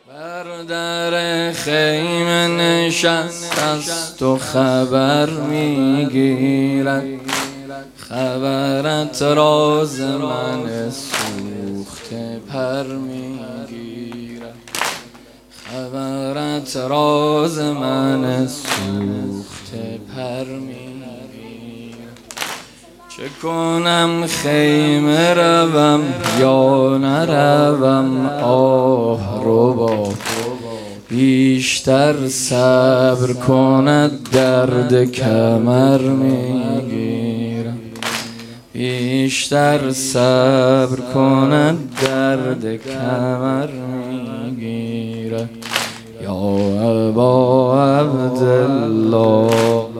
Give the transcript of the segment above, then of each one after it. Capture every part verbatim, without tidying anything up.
بر در خیمه نشست است و خبر میگیرد، خبرت راز من سوخته پر میگیرد، خبرت راز من سوخته پر میگیرد. چه کنم خیمه روم یا نروم، آه ربا بیشتر صبر کند درد کمر میگیرم، بیشتر صبر کند درد کمر میگیرم. یا ابا عبدالله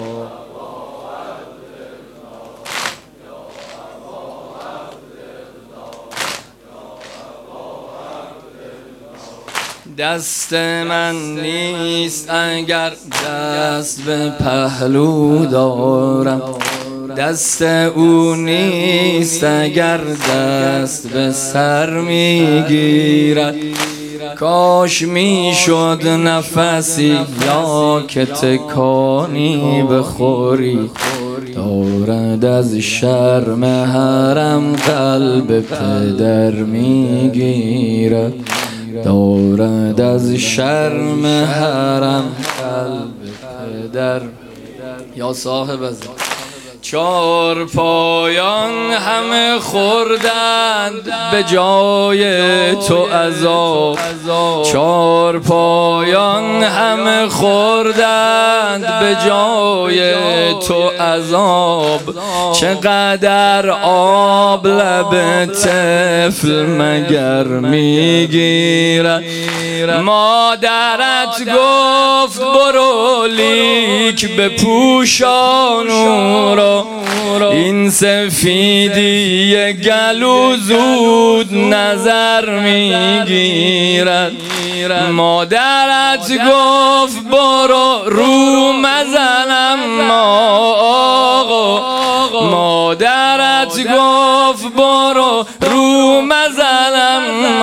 دست من نیست اگر دست به پهلو دارم، دست او نیست اگر دست به سر میگیرد. کاش میشد نفسی یا که تکانی بخوری، دارد از شرم حرم قلب پدر میگیرد، دارد از شرم حرم قلب پدر. یا صاحب از چار پایان همه خوردند به جای تو عذاب، چار پایان همه خوردند به جای تو عذاب. چقدر آب لب طفل مگر میگیرد، مادرت گفت برو لیک به پوشانو را، این سفیدی گلو زود نظر میگیرد. مادرت گفت برو رو مزنم آقا، مادرت گفت برو رو مزنم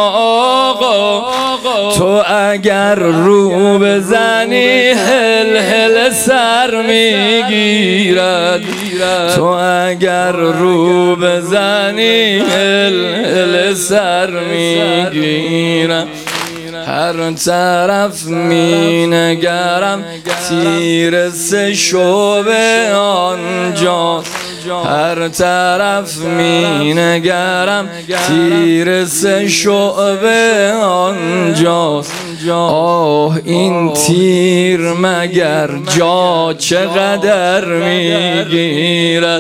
آقا. تو اگر رو بزنی هل هل سر میگیرد، تو اگر رو بزنی هل هل سر میگیرد. هر طرف می نگرم تیر سه شعبه آنجاست، هر طرف می نگرم تیر سه شعبه آنجاست. آه این تیر مگر جا چقدر میگیرد،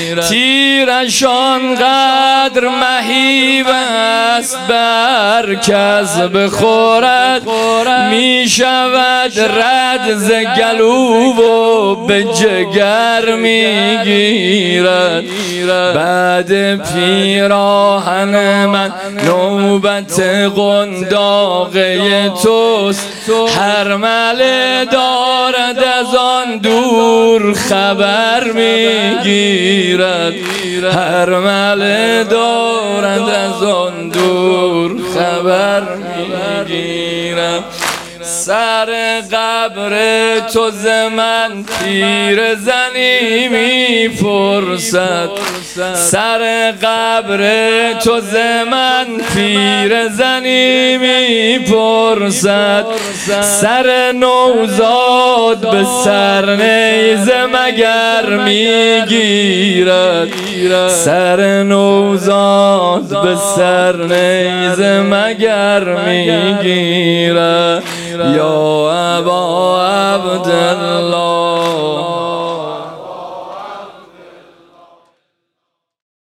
تیرش آنقدر مهیب است بر کس بخورد، می شود رد ز گلو و به جگر میگیرد. بعد پیراهن من نوبت قنداقه توست، هر مله دارد از آن دور خبر میگیرد، هر مله دارد از آن دور خبر میگیرد. سر قبر تو ز من پیر زنی میپرسد، سر قبر تو ز من پیر زنی میپرسد. سر نوزاد به سر نیزه مگر میگیرد، سر نوزاد به سر نیزه مگر میگیرد. یا ابا عبدالله